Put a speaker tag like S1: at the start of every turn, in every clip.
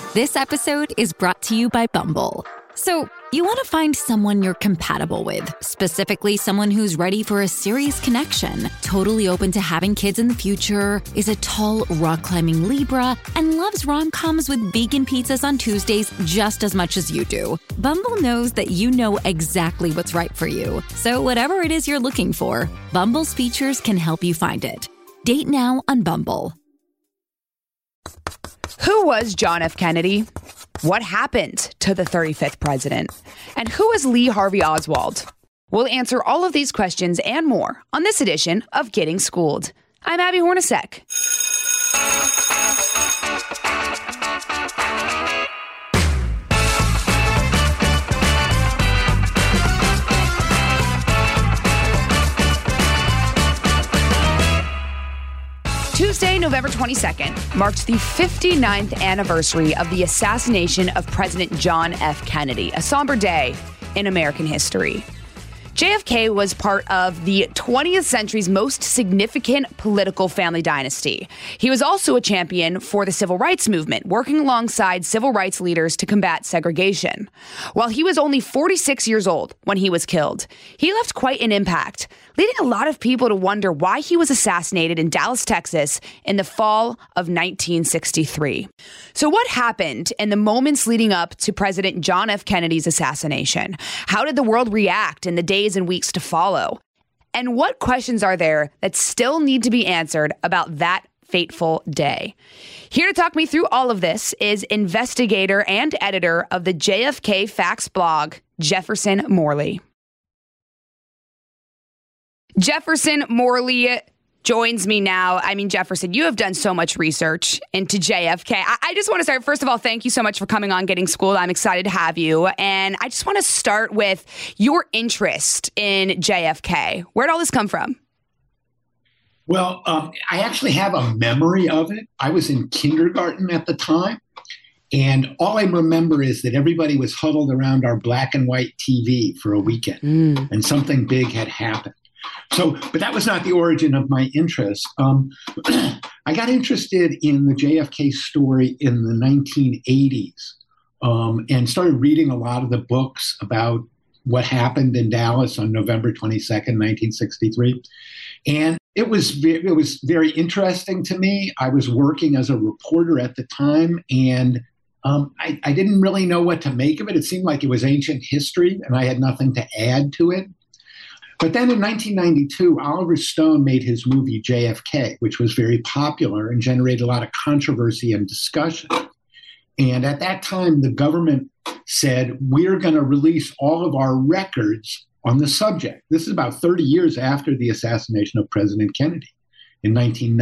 S1: This episode is brought to you by Bumble. So, you want to find someone you're compatible with, specifically someone who's ready for a serious connection, totally open to having kids in the future, is a tall, rock-climbing Libra, and loves rom-coms with vegan pizzas on Tuesdays just as much as you do. Bumble knows that you know exactly what's right for you. So whatever it is you're looking for, Bumble's features can help you find it. Date now on Bumble.
S2: Who was John F. Kennedy? What happened to the 35th president? And who is Lee Harvey Oswald? We'll answer all of these questions and more on this edition of Getting Schooled. I'm Abby Hornacek. Tuesday, November 22nd, marked the 59th anniversary of the assassination of President John F. Kennedy, a somber day in American history. JFK was part of the 20th century's most significant political family dynasty. He was also a champion for the civil rights movement, working alongside civil rights leaders to combat segregation. While he was only 46 years old when he was killed, he left quite an impact, leading a lot of people to wonder why he was assassinated in Dallas, Texas in the fall of 1963. So what happened in the moments leading up to President John F. Kennedy's assassination? How did the world react in the days and weeks to follow? And what questions are there that still need to be answered about that fateful day? Here to talk me through all of this is investigator and editor of the JFK Facts blog, Jefferson Morley. Jefferson Morley joins me now. I mean, Jefferson, you have done so much research into JFK. I just want to start, first of all, thank you so much for coming on Getting Schooled. I'm excited to have you. And I just want to start with your interest in JFK. Where'd all this come from?
S3: Well, I actually have a memory of it. I was in kindergarten at the time. And all I remember is that everybody was huddled around our black and white TV for a weekend. And something big had happened. But that was not the origin of my interest. I got interested in the JFK story in the 1980s and started reading a lot of the books about what happened in Dallas on November 22nd, 1963. And it was very interesting to me. I was working as a reporter at the time, and I didn't really know what to make of it. It seemed like it was ancient history, and I had nothing to add to it. But then in 1992, Oliver Stone made his movie JFK, which was very popular and generated a lot of controversy and discussion. And at that time, the government said, we're going to release all of our records on the subject. This is about 30 years after the assassination of President Kennedy in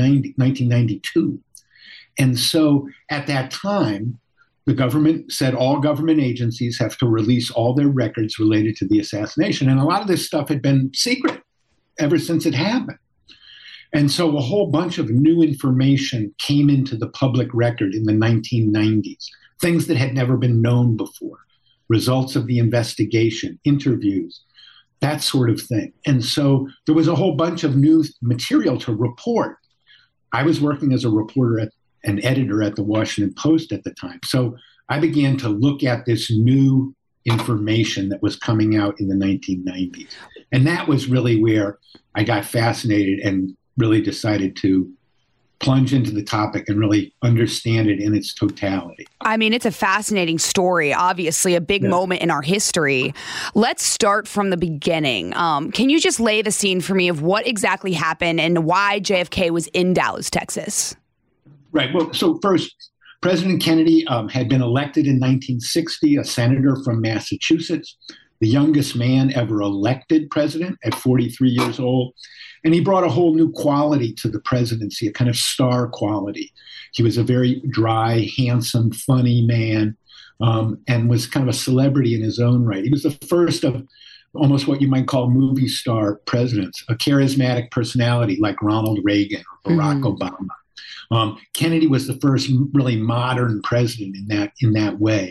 S3: 1992. And so at that time, the government said all government agencies have to release all their records related to the assassination. And a lot of this stuff had been secret ever since it happened. And so a whole bunch of new information came into the public record in the 1990s, things that had never been known before, results of the investigation, interviews, that sort of thing. And so there was a whole bunch of new material to report. I was working as a reporter an editor at the Washington Post at the time. So I began to look at this new information that was coming out in the 1990s. And that was really where I got fascinated and really decided to plunge into the topic and really understand it in its totality.
S2: I mean, it's a fascinating story, obviously a big moment in our history. Let's start from the beginning. Can you just lay the scene for me of what exactly happened and why JFK was in Dallas, Texas?
S3: Right. Well, so first, President Kennedy had been elected in 1960, a senator from Massachusetts, the youngest man ever elected president at 43 years old. And he brought a whole new quality to the presidency, a kind of star quality. He was a very dry, handsome, funny man, and was kind of a celebrity in his own right. He was the first of almost what you might call movie star presidents, a charismatic personality like Ronald Reagan or Barack Obama. Kennedy was the first really modern president in that way.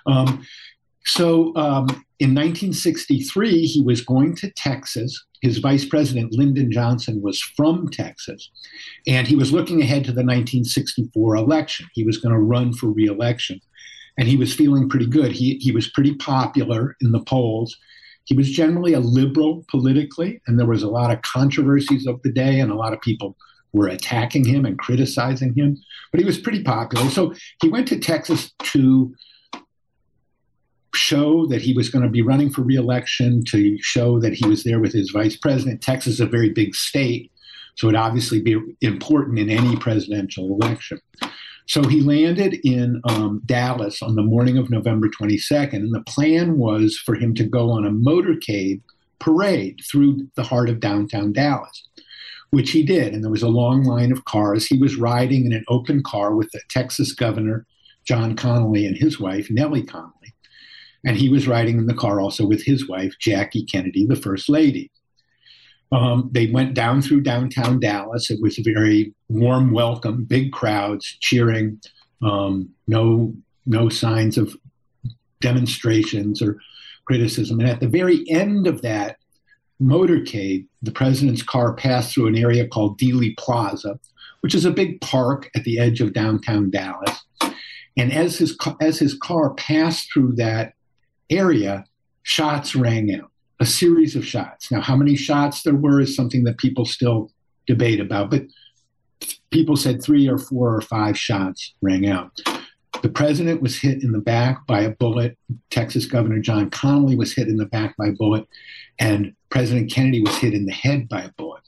S3: So in 1963, he was going to Texas. His vice president, Lyndon Johnson, was from Texas, and he was looking ahead to the 1964 election. He was going to run for re-election. and he was feeling pretty good. He was pretty popular in the polls. He was generally a liberal politically, and there was a lot of controversies of the day, and a lot of people were attacking him and criticizing him, but he was pretty popular. So he went to Texas to show that he was going to be running for re-election, to show that he was there with his vice president. Texas is a very big state, so it would obviously be important in any presidential election. So he landed in Dallas on the morning of November 22nd, and the plan was for him to go on a motorcade parade through the heart of downtown Dallas, which he did. And there was a long line of cars. He was riding in an open car with the Texas governor, John Connally, and his wife, Nellie Connally. And he was riding in the car also with his wife, Jackie Kennedy, the First Lady. They went down through downtown Dallas. It was a very warm welcome, big crowds cheering, no signs of demonstrations or criticism. And at the very end of that motorcade, the president's car passed through an area called Dealey Plaza, which is a big park at the edge of downtown Dallas. And as his car passed through that area, shots rang out, a series of shots. Now, how many shots there were is something that people still debate about, but people said 3 or 4 or 5 shots rang out. The president was hit in the back by a bullet. Texas Governor John Connally was hit in the back by a bullet, and President Kennedy was hit in the head by a bullet.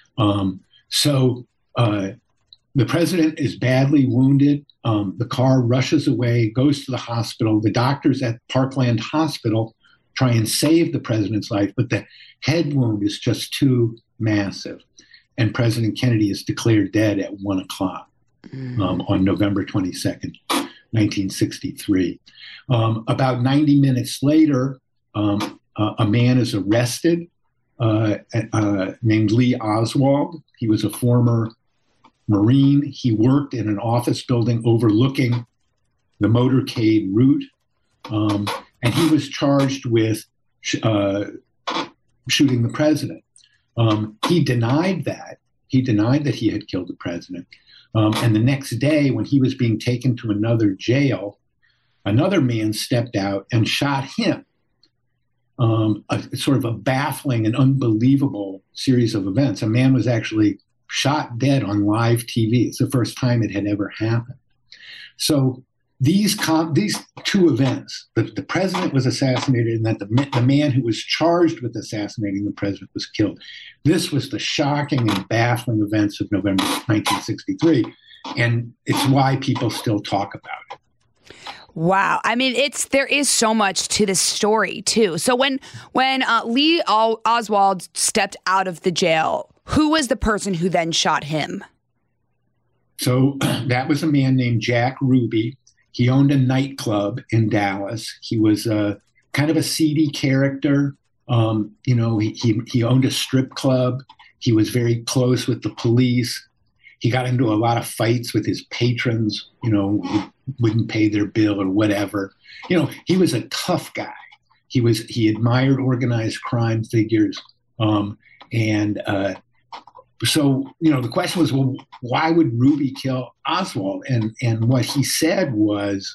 S3: The president is badly wounded. The car rushes away, goes to the hospital. The doctors at Parkland Hospital try and save the president's life, but the head wound is just too massive. And President Kennedy is declared dead at 1 o'clock on November 22nd, 1963. About 90 minutes later, a man is arrested named Lee Oswald. He was a former Marine. He worked in an office building overlooking the motorcade route, and he was charged with shooting the president. He denied that. He denied that he had killed the president. And the next day, when he was being taken to another jail, another man stepped out and shot him. Sort of a baffling and unbelievable series of events. A man was actually shot dead on live TV. It's the first time it had ever happened. So these two events, the president was assassinated and that the man who was charged with assassinating the president was killed. This was the shocking and baffling events of November 1963. And it's why people still talk about it.
S2: Wow. I mean, there is so much to this story, too. So when Lee Oswald stepped out of the jail, who was the person who then shot him?
S3: So that was a man named Jack Ruby. He owned a nightclub in Dallas. He was kind of a seedy character. He owned a strip club. He was very close with the police. He got into a lot of fights with his patrons, who wouldn't pay their bill or whatever. He was a tough guy. He admired organized crime figures. So the question was, well, why would Ruby kill Oswald? And what he said was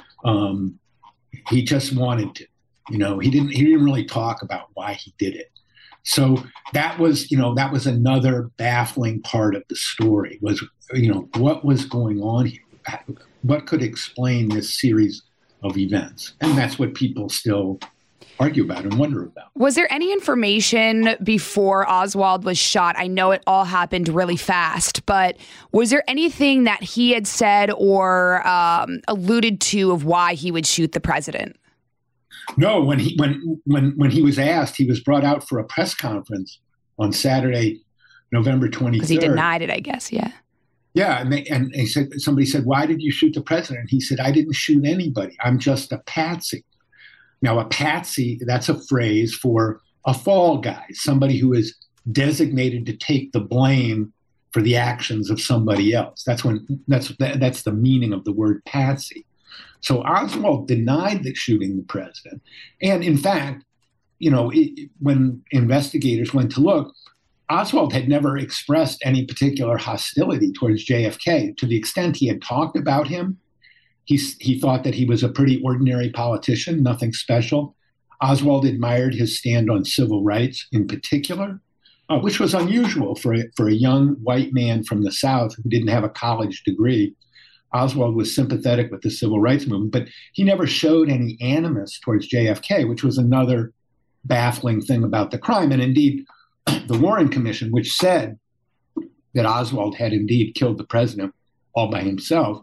S3: he just wanted to. He didn't really talk about why he did it. So that was another baffling part of the story was, what was going on here? What could explain this series of events? And that's what people still argue about and wonder about.
S2: Was there any information before Oswald was shot? I know it all happened really fast, but was there anything that he had said or alluded to of why he would shoot the president?
S3: No, when he was asked, he was brought out for a press conference on Saturday, November 23rd.
S2: Because he denied it, I guess, yeah.
S3: Yeah, and he said, somebody said, why did you shoot the president? He said, I didn't shoot anybody. I'm just a patsy. Now, a patsy, that's a phrase for a fall guy, somebody who is designated to take the blame for the actions of somebody else. That's the meaning of the word patsy. So Oswald denied the shooting the president. And in fact, when investigators went to look, Oswald had never expressed any particular hostility towards JFK. To the extent he had talked about him, He thought that he was a pretty ordinary politician, nothing special. Oswald admired his stand on civil rights in particular, which was unusual for a young white man from the South who didn't have a college degree. Oswald was sympathetic with the civil rights movement, but he never showed any animus towards JFK, which was another baffling thing about the crime. And indeed, the Warren Commission, which said that Oswald had indeed killed the president all by himself,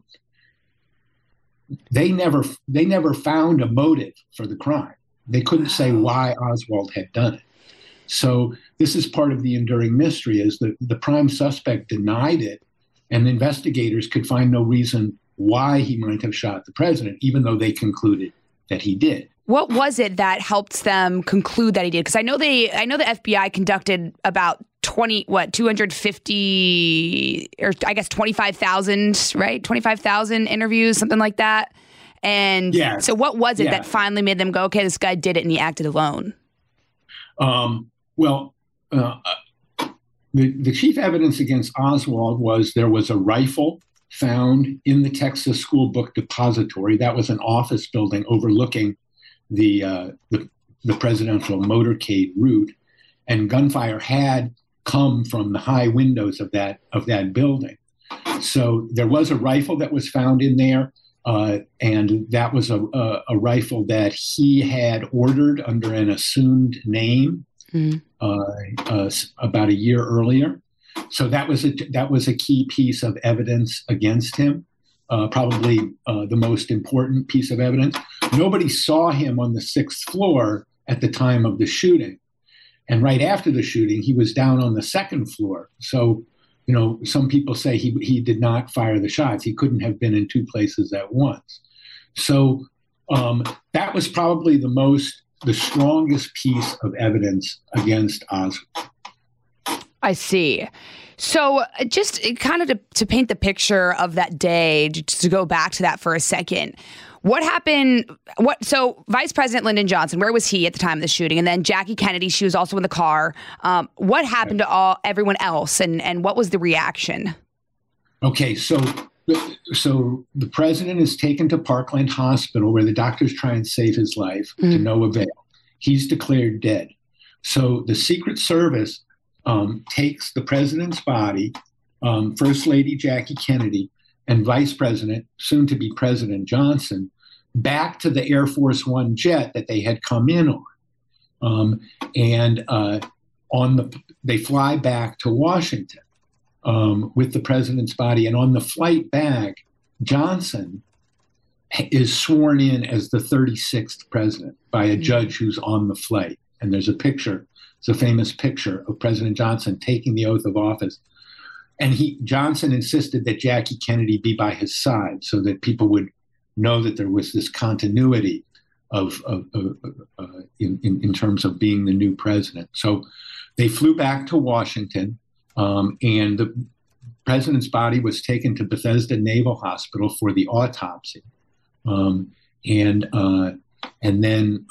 S3: they never found a motive for the crime. They couldn't say why Oswald had done it. So this is part of the enduring mystery, is that the prime suspect denied it, and investigators could find no reason why he might have shot the president, even though they concluded that he did.
S2: What was it that helped them conclude that he did? Because I know the FBI conducted about 250, or I guess 25,000, right? 25,000 interviews, something like that. And so what was it that finally made them go, okay, this guy did it and he acted alone?
S3: The chief evidence against Oswald was there was a rifle found in the Texas School Book Depository. That was an office building overlooking the presidential motorcade route, and gunfire had come from the high windows of that building. So there was a rifle that was found in there, and that was a rifle that he had ordered under an assumed name about a year earlier. So that was a key piece of evidence against him. Probably the most important piece of evidence. Nobody saw him on the 6th floor at the time of the shooting. And right after the shooting, he was down on the 2nd floor. So, some people say he did not fire the shots. He couldn't have been in two places at once. So that was probably the strongest piece of evidence against Oswald.
S2: I see. So just kind of to paint the picture of that day, just to go back to that for a second, what happened? So Vice President Lyndon Johnson, where was he at the time of the shooting? And then Jackie Kennedy, she was also in the car. What happened to everyone else, and what was the reaction?
S3: Okay, so the president is taken to Parkland Hospital, where the doctors try and save his life to no avail. He's declared dead. So the Secret Service takes the president's body, First Lady Jackie Kennedy, and Vice President, soon to be President Johnson, back to the Air Force One jet that they had come in on. They fly back to Washington with the president's body. And on the flight back, Johnson is sworn in as the 36th president by a judge who's on the flight. And there's a picture. It's a famous picture of President Johnson taking the oath of office. And Johnson insisted that Jackie Kennedy be by his side so that people would know that there was this continuity in terms of being the new president. So they flew back to Washington, and the president's body was taken to Bethesda Naval Hospital for the autopsy. And then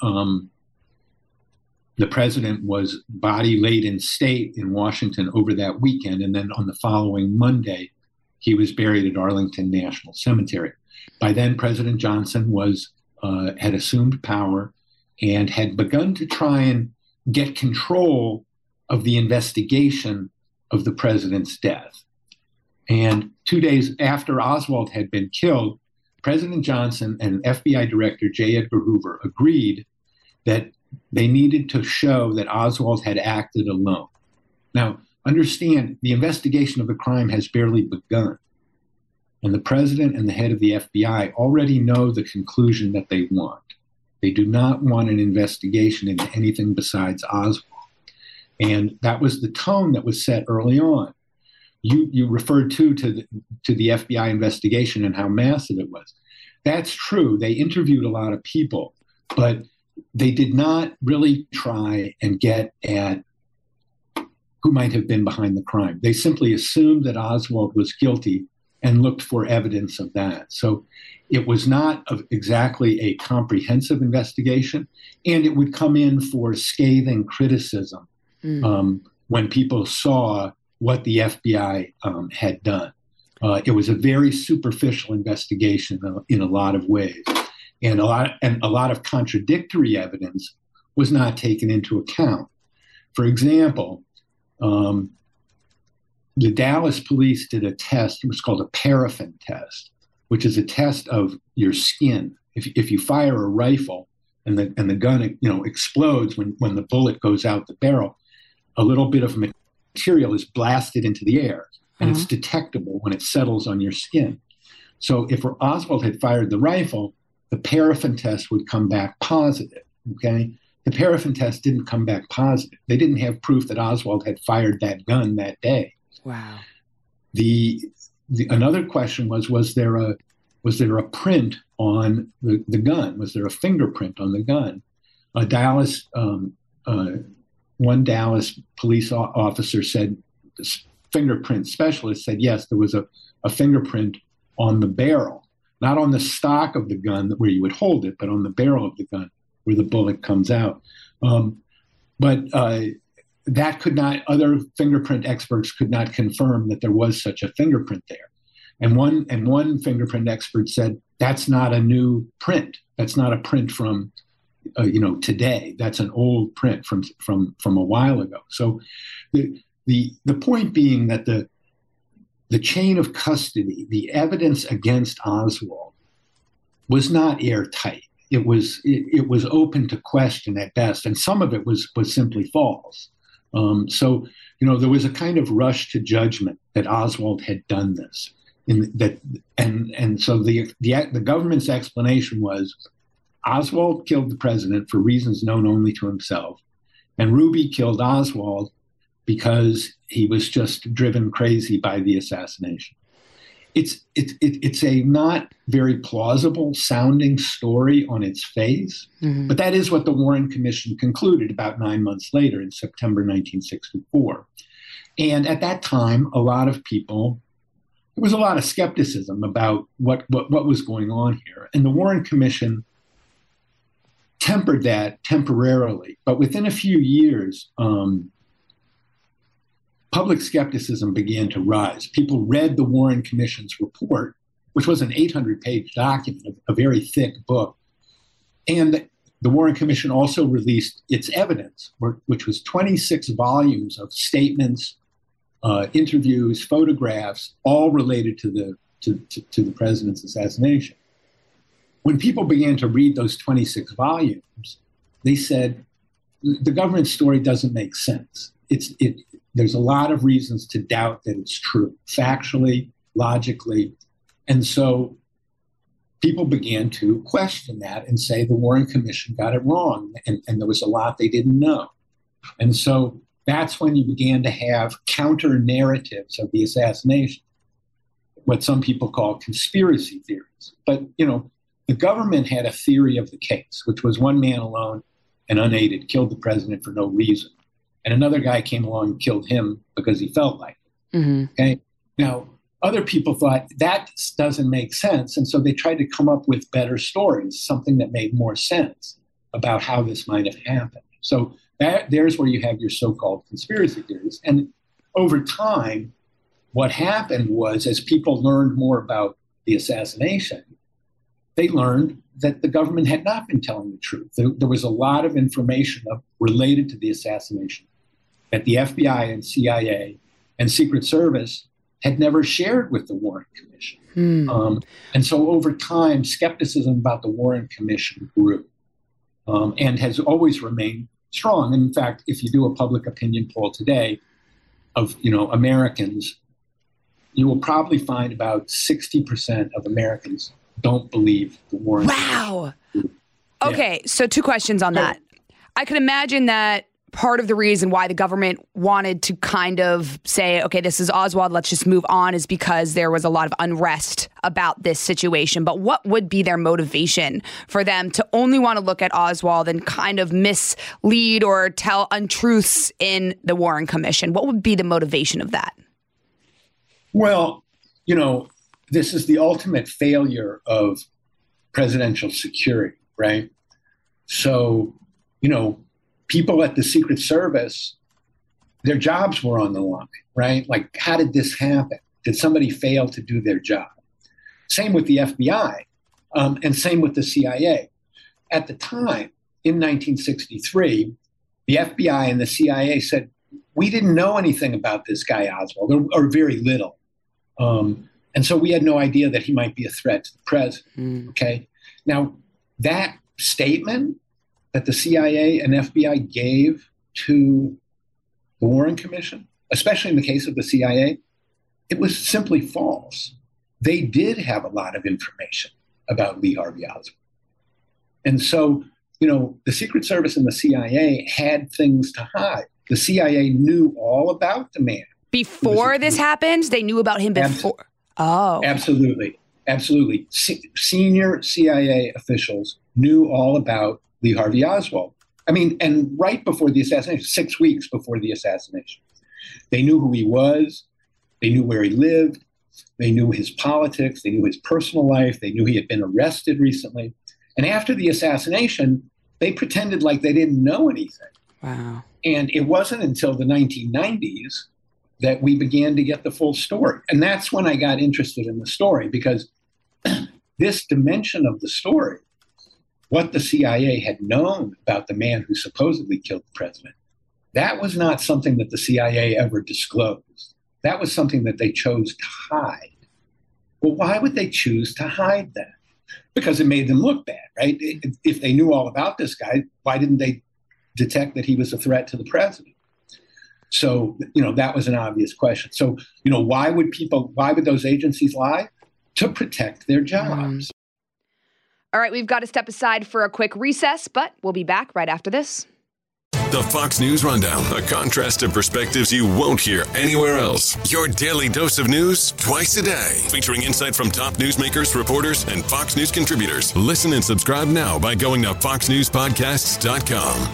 S3: the president was body laid in state in Washington over that weekend. And then on the following Monday, he was buried at Arlington National Cemetery. By then, President Johnson had assumed power and had begun to try and get control of the investigation of the president's death. And 2 days after Oswald had been killed, President Johnson and FBI Director J. Edgar Hoover agreed that they needed to show that Oswald had acted alone. Now, understand, the investigation of the crime has barely begun. And the president and the head of the FBI already know the conclusion that they want. They do not want an investigation into anything besides Oswald. And that was the tone that was set early on. You referred to the FBI investigation and how massive it was. That's true. They interviewed a lot of people, but they did not really try and get at who might have been behind the crime. They simply assumed that Oswald was guilty and looked for evidence of that. So it was not exactly a comprehensive investigation, and it would come in for scathing criticism when people saw what the FBI had done. It was a very superficial investigation in a lot of ways, and a lot of contradictory evidence was not taken into account. For example, the Dallas police did a test. It was called a paraffin test, which is a test of your skin. If you fire a rifle and the gun explodes when the bullet goes out the barrel, a little bit of material is blasted into the air, and it's detectable when it settles on your skin. So if Oswald had fired the rifle, the paraffin test would come back positive. Okay, the paraffin test didn't come back positive. They didn't have proof that Oswald had fired that gun that day.
S2: Wow.
S3: Another question was there a print on the gun? Was there a fingerprint on the gun? One Dallas police officer said, this fingerprint specialist said, yes, there was a fingerprint on the barrel, not on the stock of the gun where you would hold it, but on the barrel of the gun where the bullet comes out. But that could not, other fingerprint experts could not confirm that there was such a fingerprint there. And one fingerprint expert said, that's not a new print. That's not a print from today. That's an old print from a while ago. So the point being that the chain of custody, the evidence against Oswald, was not airtight. It was open to question at best, and some of it was simply false. So there was a kind of rush to judgment that Oswald had done this. So the government's explanation was Oswald killed the president for reasons known only to himself, and Ruby killed Oswald because he was just driven crazy by the assassination. It's a not very plausible sounding story on its face, but that is what the Warren Commission concluded about 9 months later in September 1964. And at that time, there was a lot of skepticism about what was going on here. And the Warren Commission tempered that temporarily. But within a few years, public skepticism began to rise. People read the Warren Commission's report, which was an 800-page document, a very thick book. And the Warren Commission also released its evidence, which was 26 volumes of statements, interviews, photographs, all related to the president's assassination. When people began to read those 26 volumes, they said, the government story doesn't make sense. There's a lot of reasons to doubt that it's true, factually, logically. And so people began to question that and say the Warren Commission got it wrong, and there was a lot they didn't know. And so that's when you began to have counter narratives of the assassination, what some people call conspiracy theories. But, the government had a theory of the case, which was one man alone and unaided killed the president for no reason. And another guy came along and killed him because he felt like it. Mm-hmm. Okay. Now, other people thought that doesn't make sense. And so they tried to come up with better stories, something that made more sense about how this might have happened. So there's where you have your so-called conspiracy theories. And over time, what happened was, as people learned more about the assassination, they learned that the government had not been telling the truth. There was a lot of information related to the assassination that the FBI and CIA and Secret Service had never shared with the Warren Commission. And so over time, skepticism about the Warren Commission grew and has always remained strong. And in fact, if you do a public opinion poll today of Americans, you will probably find about 60% of Americans don't believe the Warren Commission.
S2: Wow. Okay, so two questions on that. I could imagine that part of the reason why the government wanted to kind of say, okay, this is Oswald, let's just move on, is because there was a lot of unrest about this situation. But what would be their motivation for them to only want to look at Oswald and kind of mislead or tell untruths in the Warren Commission? What would be the motivation of that?
S3: Well, this is the ultimate failure of presidential security, right? So, people at the Secret Service, their jobs were on the line, right? Like, how did this happen? Did somebody fail to do their job? Same with the FBI, and same with the CIA. At the time, in 1963, the FBI and the CIA said, we didn't know anything about this guy Oswald, or very little. And so we had no idea that he might be a threat to the president. Okay. Now, that statement that the CIA and FBI gave to the Warren Commission, especially in the case of the CIA, it was simply false. They did have a lot of information about Lee Harvey Oswald. And so, the Secret Service and the CIA had things to hide. The CIA knew all about the man.
S2: Before this happened? They knew about him before? Oh.
S3: Absolutely. Absolutely. Senior CIA officials knew all about Lee Harvey Oswald. And right before the assassination, 6 weeks before the assassination, they knew who he was. They knew where he lived. They knew his politics. They knew his personal life. They knew he had been arrested recently. And after the assassination, they pretended like they didn't know anything.
S2: Wow.
S3: And it wasn't until the 1990s that we began to get the full story. And that's when I got interested in the story, because this dimension of the story, what the CIA had known about the man who supposedly killed the president, that was not something that the CIA ever disclosed. That was something that they chose to hide. Well, why would they choose to hide that? Because it made them look bad, right? If they knew all about this guy, why didn't they detect that he was a threat to the president? So, that was an obvious question. So, why would those agencies lie? To protect their jobs.
S2: All right, we've got to step aside for a quick recess, but we'll be back right after this.
S4: The Fox News Rundown, a contrast of perspectives you won't hear anywhere else. Your daily dose of news twice a day, featuring insight from top newsmakers, reporters, and Fox News contributors. Listen and subscribe now by going to foxnewspodcasts.com.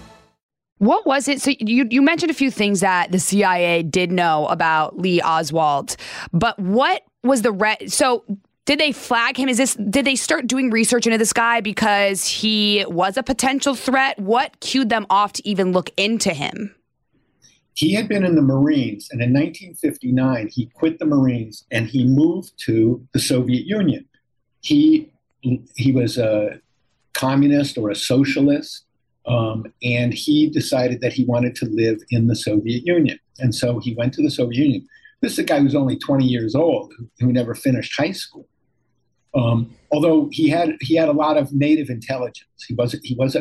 S2: What was it? So you mentioned a few things that the CIA did know about Lee Oswald, but what was so did they flag him? Did they start doing research into this guy because he was a potential threat? What cued them off to even look into him?
S3: He had been in the Marines, and in 1959, he quit the Marines and he moved to the Soviet Union. He was a communist or a socialist, and he decided that he wanted to live in the Soviet Union. And so he went to the Soviet Union. This is a guy who's only 20 years old, who never finished high school. Although he had a lot of native intelligence. He was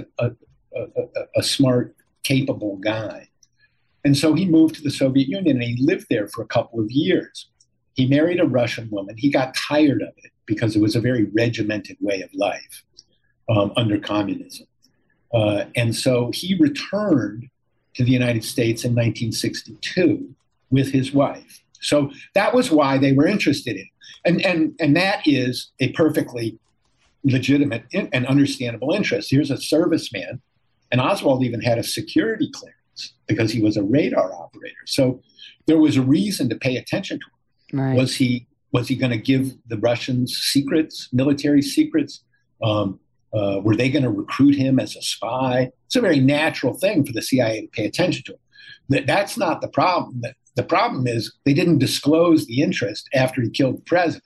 S3: a smart, capable guy. And so he moved to the Soviet Union, and he lived there for a couple of years. He married a Russian woman. He got tired of it because it was a very regimented way of life under communism. And so he returned to the United States in 1962 with his wife. So that was why they were interested in him. And that is a perfectly legitimate and understandable interest. Here's a serviceman, and Oswald even had a security clearance because he was a radar operator. So there was a reason to pay attention to him.
S2: Right.
S3: Was he going to give the Russians secrets, military secrets? Were they going to recruit him as a spy? It's a very natural thing for the CIA to pay attention to him. That's not the problem. The problem is they didn't disclose the interest after he killed the president.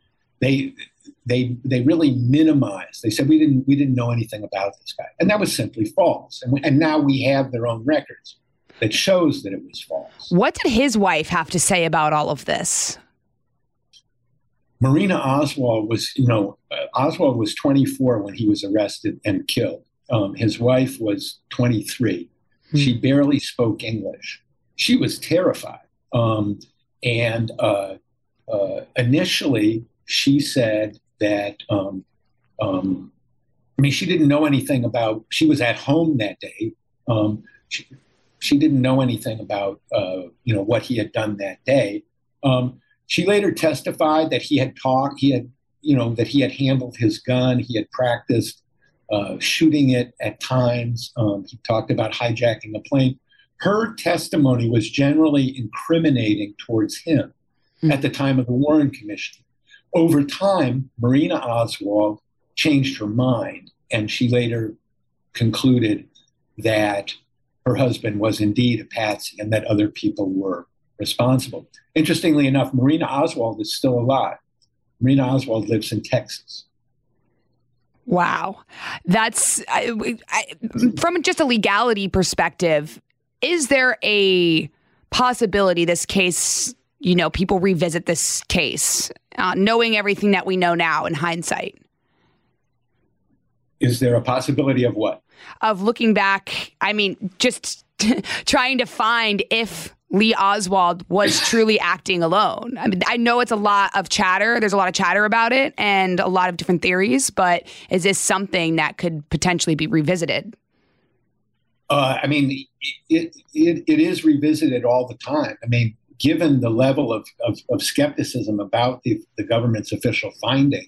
S3: They really minimized. They said we didn't know anything about this guy, and that was simply false. And now we have their own records that shows that it was false.
S2: What did his wife have to say about all of this?
S3: Marina Oswald Oswald was 24 when he was arrested and killed. His wife was 23. She barely spoke English. She was terrified. And initially, she said that, she didn't know anything about, she was at home that day. She didn't know anything about, what he had done that day. She later testified that that he had handled his gun. He had practiced shooting it at times. He talked about hijacking a plane. Her testimony was generally incriminating towards him at the time of the Warren Commission. Over time, Marina Oswald changed her mind, and she later concluded that her husband was indeed a patsy and that other people were responsible. Interestingly enough, Marina Oswald is still alive. Marina Oswald lives in Texas.
S2: Wow. That's from just a legality perspective, is there a possibility this case, people revisit this case, knowing everything that we know now in hindsight?
S3: Is there a possibility of what?
S2: Of looking back, just trying to find if Lee Oswald was truly acting alone. I know it's a lot of chatter. There's a lot of chatter about it and a lot of different theories, but is this something that could potentially be revisited?
S3: It is revisited all the time. Given the level of skepticism about the government's official finding,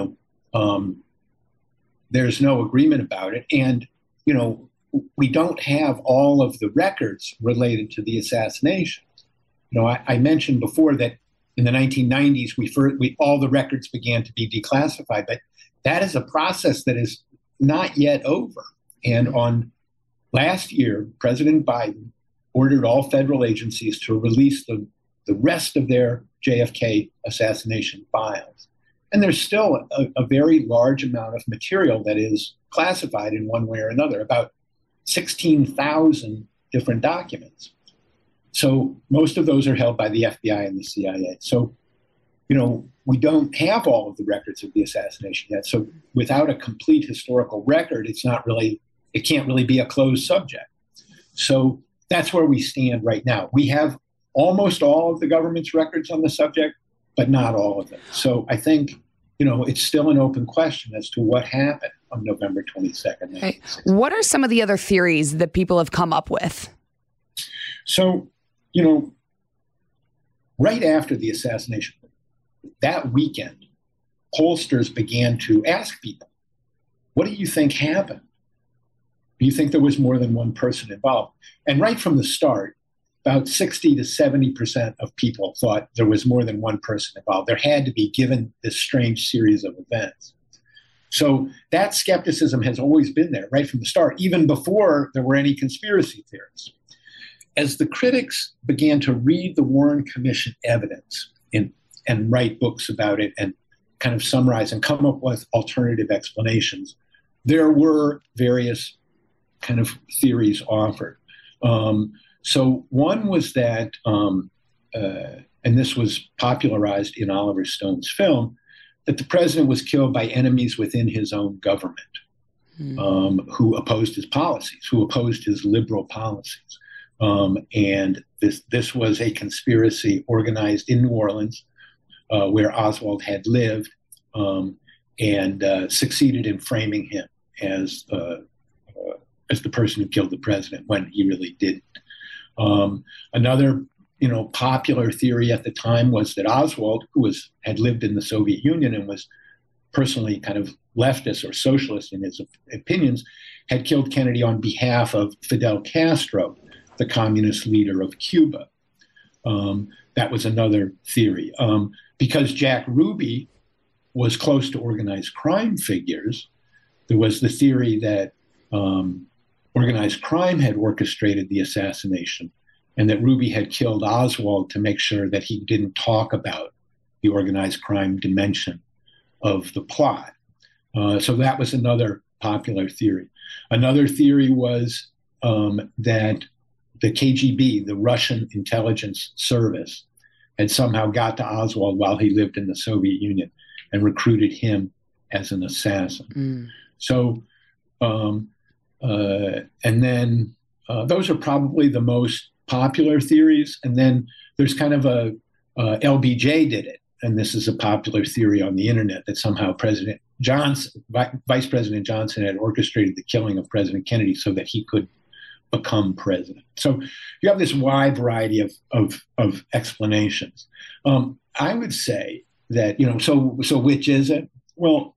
S3: there's no agreement about it. And, we don't have all of the records related to the assassination. I mentioned before that in the 1990s, all the records began to be declassified, but that is a process that is not yet over. And on last year, President Biden ordered all federal agencies to release the rest of their JFK assassination files. And there's still a very large amount of material that is classified in one way or another, about 16,000 different documents. So most of those are held by the FBI and the CIA. So, we don't have all of the records of the assassination yet. So without a complete historical record, it can't really be a closed subject. So that's where we stand right now. We have almost all of the government's records on the subject, but not all of them. So I think, it's still an open question as to what happened on November 22nd.
S2: Okay. What are some of the other theories that people have come up with?
S3: So, right after the assassination, that weekend, pollsters began to ask people, what do you think happened? Do you think there was more than one person involved? And right from the start, about 60 to 70% of people thought there was more than one person involved. There had to be, given this strange series of events. So that skepticism has always been there right from the start, even before there were any conspiracy theories. As the critics began to read the Warren Commission evidence and write books about it and kind of summarize and come up with alternative explanations, there were various kind of theories offered. So one was that, and this was popularized in Oliver Stone's film, that the president was killed by enemies within his own government, who opposed his policies, who opposed his liberal policies. And this was a conspiracy organized in New Orleans, where Oswald had lived, and succeeded in framing him as the person who killed the president when he really didn't. Another, popular theory at the time was that Oswald, who had lived in the Soviet Union and was personally kind of leftist or socialist in his opinions, had killed Kennedy on behalf of Fidel Castro, the communist leader of Cuba. That was another theory. Because Jack Ruby was close to organized crime figures, there was the theory that organized crime had orchestrated the assassination and that Ruby had killed Oswald to make sure that he didn't talk about the organized crime dimension of the plot. So that was another popular theory. Another theory was that the KGB, the Russian intelligence service, had somehow got to Oswald while he lived in the Soviet Union and recruited him as an assassin. So, and then those are probably the most popular theories. And then there's kind of a LBJ did it. And this is a popular theory on the internet that somehow President Johnson, Vice President Johnson had orchestrated the killing of President Kennedy so that he could become president. So you have this wide variety of explanations. I would say that, so which is it? Well,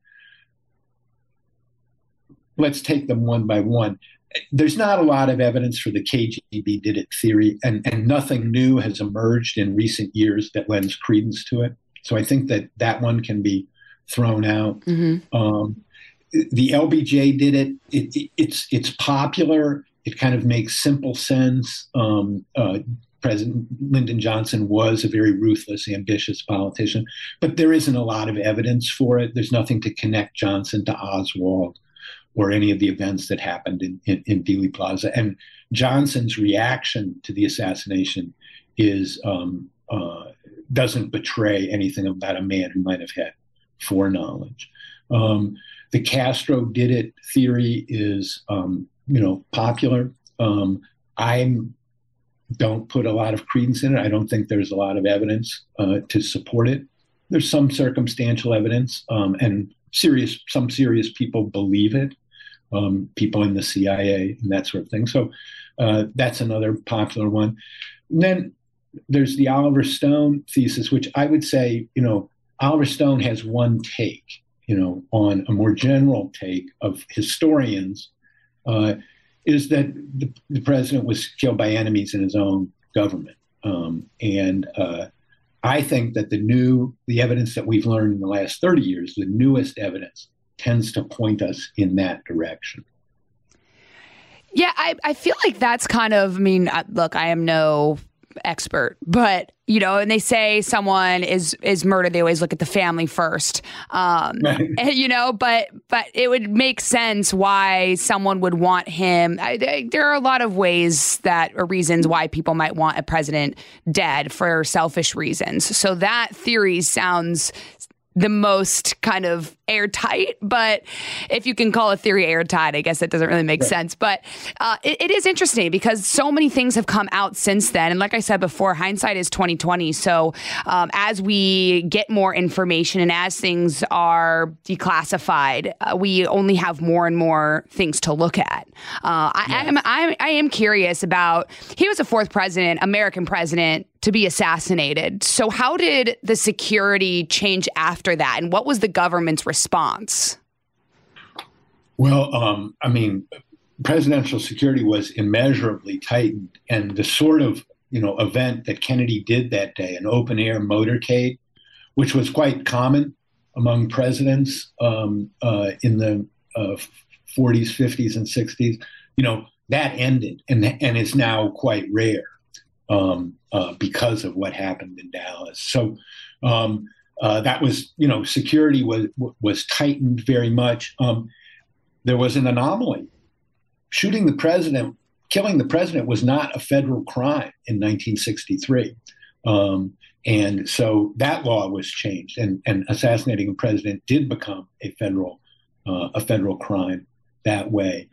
S3: let's take them one by one. There's not a lot of evidence for the KGB did it theory, and nothing new has emerged in recent years that lends credence to it. So I think that one can be thrown out. Mm-hmm. The LBJ did it. It's popular. It kind of makes simple sense. President Lyndon Johnson was a very ruthless, ambitious politician, but there isn't a lot of evidence for it. There's nothing to connect Johnson to Oswald or any of the events that happened in Dealey Plaza. And Johnson's reaction to the assassination is doesn't betray anything about a man who might have had foreknowledge. The Castro did it theory is, popular. I don't put a lot of credence in it. I don't think there's a lot of evidence to support it. There's some circumstantial evidence, and some serious people believe it, people in the CIA and that sort of thing. So that's another popular one. And then there's the Oliver Stone thesis, which I would say, Oliver Stone has one take, on a more general take of historians, is that the president was killed by enemies in his own government. I think that the evidence that we've learned in the last 30 years, the newest evidence, tends to point us in that direction.
S2: Yeah, I feel like that's kind of, look, I am no expert, but, and they say someone is murdered, they always look at the family first, and, but it would make sense why someone would want him. There are a lot of reasons why people might want a president dead for selfish reasons. So that theory sounds the most kind of airtight, but if you can call a theory airtight, I guess that doesn't really make sense. But it is interesting because so many things have come out since then. And like I said before, hindsight is 20/20. So as we get more information and as things are declassified, we only have more and more things to look at. I am curious about, he was the fourth president, American president, to be assassinated. So how did the security change after that? And what was the government's response?
S3: Well, presidential security was immeasurably tightened. And the sort of, event that Kennedy did that day, an open air motorcade, which was quite common among presidents in the 40s, 50s, and 60s, that ended and is now quite rare. Because of what happened in Dallas. So that was, security was tightened very much. There was an anomaly. Killing the president was not a federal crime in 1963. And so that law was changed and assassinating a president did become a federal crime that way.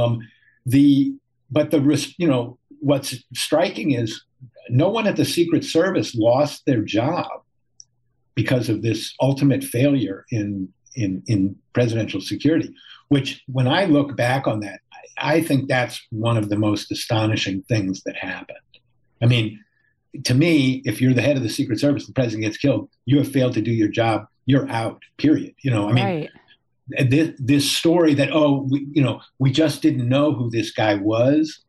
S3: What's striking is no one at the Secret Service lost their job because of this ultimate failure in presidential security, which when I look back on that, I think that's one of the most astonishing things that happened. To me, if you're the head of the Secret Service, the president gets killed, you have failed to do your job, you're out, period.
S2: Right.
S3: This story that, we just didn't know who this guy was,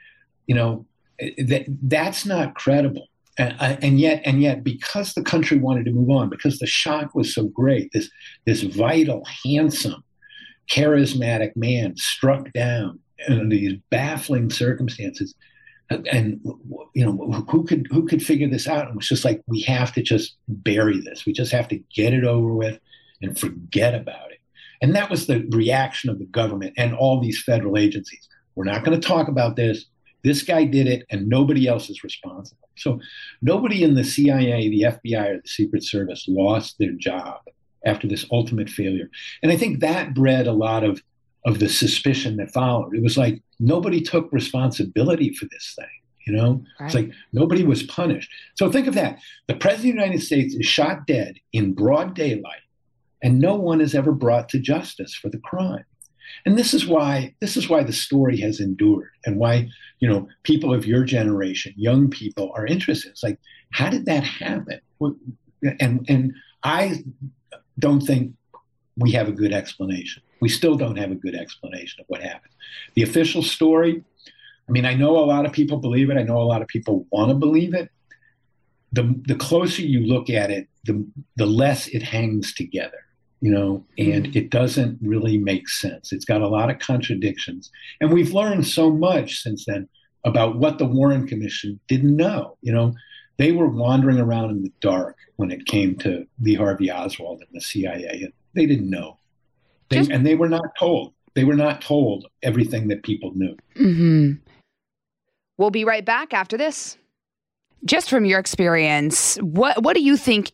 S3: that's not credible. And yet, because the country wanted to move on, because the shock was so great, this vital, handsome, charismatic man struck down in these baffling circumstances, and who could figure this out? And it was just like, we have to just bury this. We just have to get it over with and forget about it. And that was the reaction of the government and all these federal agencies. We're not going to talk about this. This guy did it, and nobody else is responsible. So nobody in the CIA, the FBI, or the Secret Service lost their job after this ultimate failure. And I think that bred a lot of the suspicion that followed. It was like nobody took responsibility for this thing, Right. It's like nobody was punished. So think of that. The President of the United States is shot dead in broad daylight, and no one is ever brought to justice for the crime. And this is why the story has endured, and why, people of your generation, young people, are interested. It's like, how did that happen? And I don't think we have a good explanation. We still don't have a good explanation of what happened. The official story, I know a lot of people believe it. I know a lot of people want to believe it. The closer you look at it, the less it hangs together. And it doesn't really make sense. It's got a lot of contradictions. And we've learned so much since then. about what the Warren Commission didn't know. They were wandering around in the dark when it came to Lee Harvey Oswald and the CIA. And they didn't know. And they were not told. They were not told everything that people knew.
S2: Mm-hmm. We'll be right back after this. Just from your experience, what do you think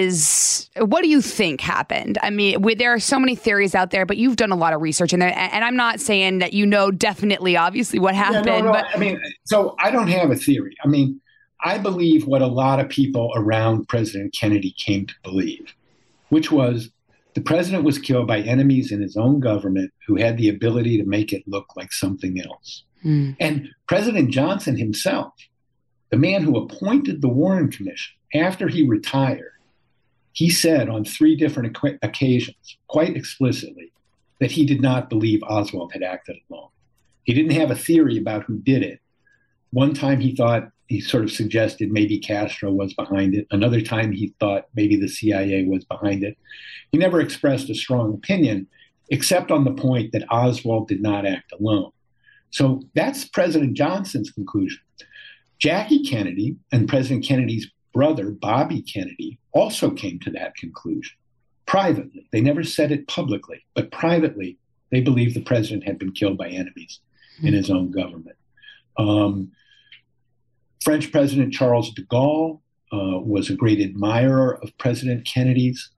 S2: happened? I mean, there are so many theories out there, but you've done a lot of research in there, and I'm not saying that definitely, obviously, what happened.
S3: Yeah, no,
S2: but
S3: so I don't have a theory. I mean, I believe what a lot of people around President Kennedy came to believe, which was the president was killed by enemies in his own government who had the ability to make it look like something else. Mm. And President Johnson himself, the man who appointed the Warren Commission, after he retired, he said on 3 different occasions, quite explicitly, that he did not believe Oswald had acted alone. He didn't have a theory about who did it. One time he sort of suggested maybe Castro was behind it. Another time he thought maybe the CIA was behind it. He never expressed a strong opinion, except on the point that Oswald did not act alone. So that's President Johnson's conclusion. Jackie Kennedy and President Kennedy's brother, Bobby Kennedy, also came to that conclusion privately. They never said it publicly, but privately, they believed the president had been killed by enemies in his own government. French President Charles de Gaulle was a great admirer of President Kennedy's,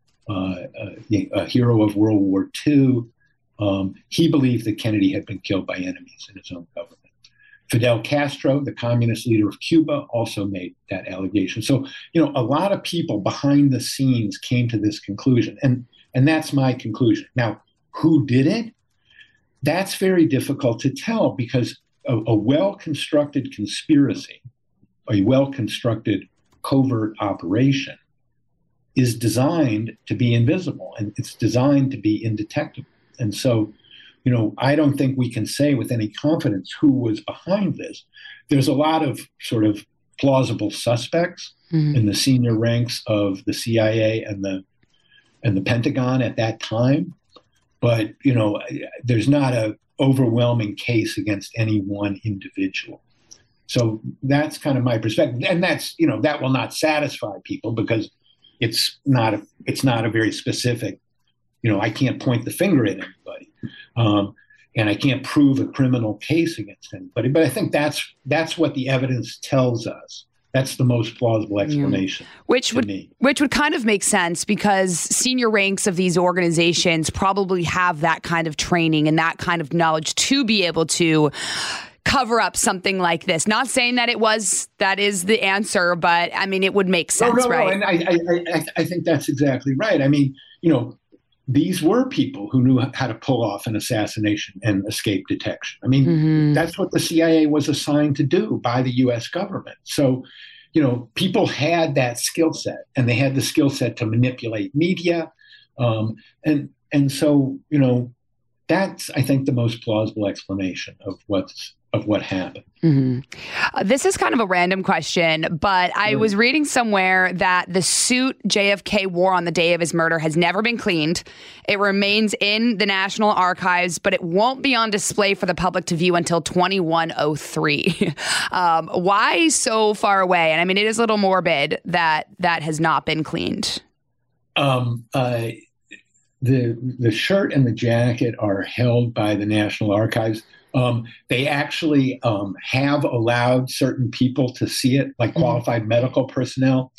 S3: a hero of World War II. He believed that Kennedy had been killed by enemies in his own government. Fidel Castro, the communist leader of Cuba, also made that allegation. So, a lot of people behind the scenes came to this conclusion, and that's my conclusion. Now, who did it? That's very difficult to tell because a well-constructed conspiracy, a well-constructed covert operation is designed to be invisible, and it's designed to be indetectable. And so, I don't think we can say with any confidence who was behind this. There's a lot of sort of plausible suspects in the senior ranks of the CIA and the Pentagon at that time. But, there's not an overwhelming case against any one individual. So that's kind of my perspective. And that's, that will not satisfy people because it's not a very specific, I can't point the finger at anybody. And I can't prove a criminal case against anybody. But I think that's what the evidence tells us. That's the most plausible explanation.
S2: Which would kind of make sense because senior ranks of these organizations probably have that kind of training and that kind of knowledge to be able to cover up something like this. Not saying that that is the answer, but I mean, it would make sense, right?
S3: No, and I think that's exactly right. I mean, these were people who knew how to pull off an assassination and escape detection. I mean, that's what the CIA was assigned to do by the U.S. government. So, people had that skill set, and they had the skill set to manipulate media. And so, that's, I think, the most plausible explanation of what happened.
S2: Mm-hmm. This is kind of a random question, but I was reading somewhere that the suit JFK wore on the day of his murder has never been cleaned. It remains in the National Archives, but it won't be on display for the public to view until 2103. Why so far away? And I mean, it is a little morbid that has not been cleaned.
S3: The shirt and the jacket are held by the National Archives. They actually have allowed certain people to see it, like qualified medical personnel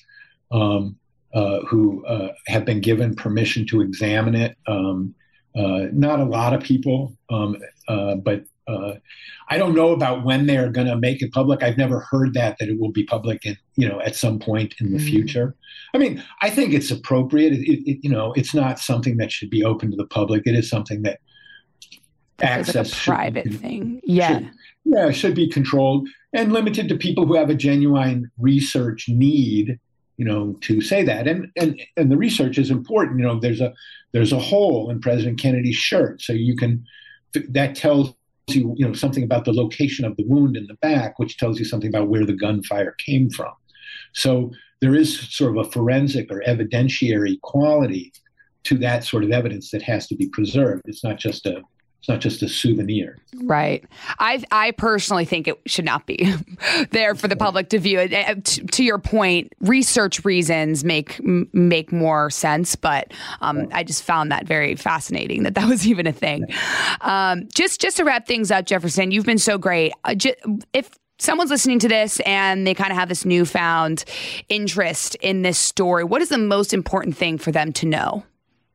S3: who have been given permission to examine it. Not a lot of people, but I don't know about when they're going to make it public. I've never heard that it will be public at some point in the future. I mean, I think it's appropriate. It's not something that should be open to the public. It is something that access
S2: like a private thing.
S3: Should be controlled and limited to people who have a genuine research need, to say that. And the research is important. There's a hole in President Kennedy's shirt. So that tells you, something about the location of the wound in the back, which tells you something about where the gunfire came from. So there is sort of a forensic or evidentiary quality to that sort of evidence that has to be preserved. It's not just a It's not just a souvenir.
S2: Right. I personally think it should not be there for the public to view. To your point, research reasons make more sense, but I just found that very fascinating that was even a thing. Just to wrap things up, Jefferson, you've been so great. If someone's listening to this and they kind of have this newfound interest in this story, what is the most important thing for them to know?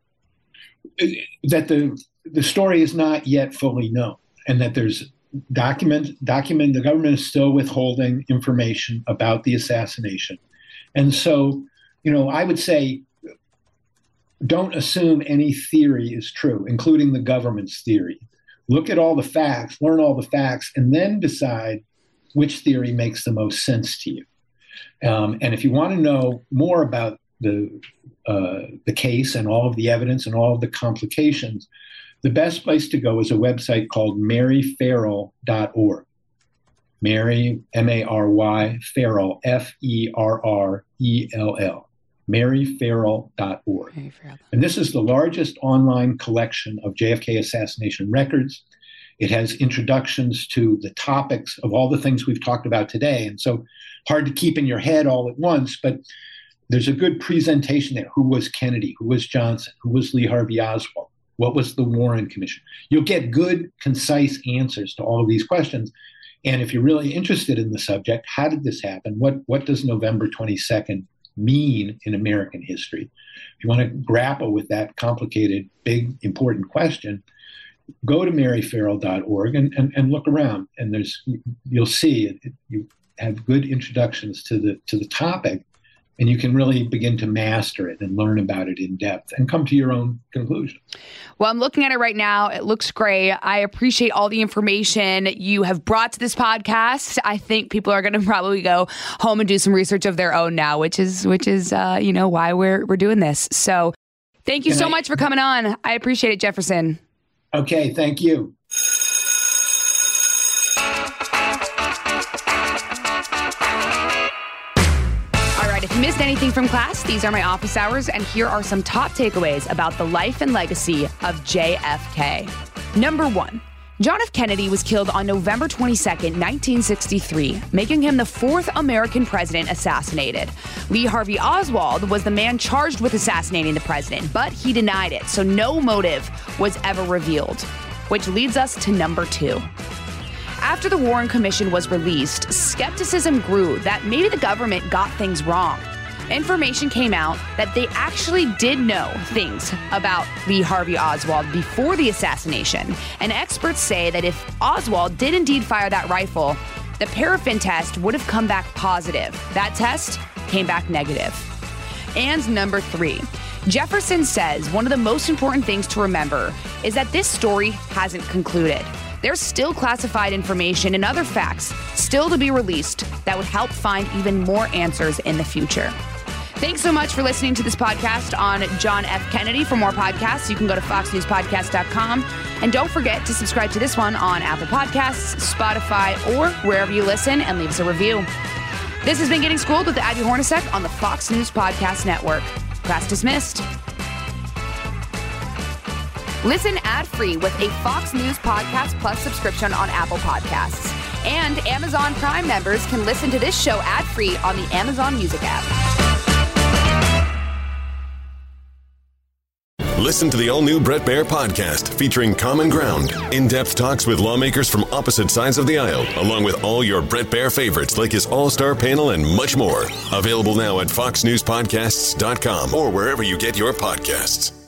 S3: That the story is not yet fully known, and that there's the government is still withholding information about the assassination. And so, I would say, don't assume any theory is true, including the government's theory. Look at all the facts, learn all the facts, and then decide which theory makes the most sense to you. And if you want to know more about the case and all of the evidence and all of the complications, the best place to go is a website called maryferrell.org. Mary, M-A-R-Y, Ferrell, F-E-R-R-E-L-L, maryferrell.org. And this is the largest online collection of JFK assassination records. It has introductions to the topics of all the things we've talked about today. And so hard to keep in your head all at once, but there's a good presentation there. Who was Kennedy? Who was Johnson? Who was Lee Harvey Oswald? What was the Warren Commission? You'll get good, concise answers to all of these questions. And if you're really interested in the subject, how did this happen? What does November 22nd mean in American history? If you want to grapple with that complicated, big, important question, go to maryferrell.org and look around. And you'll see you have good introductions to the topic, and you can really begin to master it and learn about it in depth and come to your own conclusion.
S2: Well, I'm looking at it right now. It looks great. I appreciate all the information you have brought to this podcast. I think people are going to probably go home and do some research of their own now, which is why we're doing this. So thank you so much for coming on. I appreciate it, Jefferson.
S3: Okay, thank you.
S2: If you missed anything from class, these are my office hours, and here are some top takeaways about the life and legacy of JFK. Number 1, John F. Kennedy was killed on November 22nd, 1963, making him the 4th American president assassinated. Lee Harvey Oswald was the man charged with assassinating the president, but he denied it, so no motive was ever revealed. Which leads us to number 2. After the Warren Commission was released, skepticism grew that maybe the government got things wrong. Information came out that they actually did know things about Lee Harvey Oswald before the assassination, and experts say that if Oswald did indeed fire that rifle, the paraffin test would have come back positive. That test came back negative. And number 3, Jefferson says one of the most important things to remember is that this story hasn't concluded. There's still classified information and other facts still to be released that would help find even more answers in the future. Thanks so much for listening to this podcast on John F. Kennedy. For more podcasts, you can go to foxnewspodcast.com. And don't forget to subscribe to this one on Apple Podcasts, Spotify, or wherever you listen, and leave us a review. This has been Getting Schooled with Abby Hornacek on the Fox News Podcast Network. Class dismissed. Listen ad-free with a Fox News Podcast Plus subscription on Apple Podcasts. And Amazon Prime members can listen to this show ad-free on the Amazon Music app.
S4: Listen to the all-new Bret Baier podcast featuring Common Ground, in-depth talks with lawmakers from opposite sides of the aisle, along with all your Bret Baier favorites like his all-star panel and much more. Available now at foxnewspodcasts.com or wherever you get your podcasts.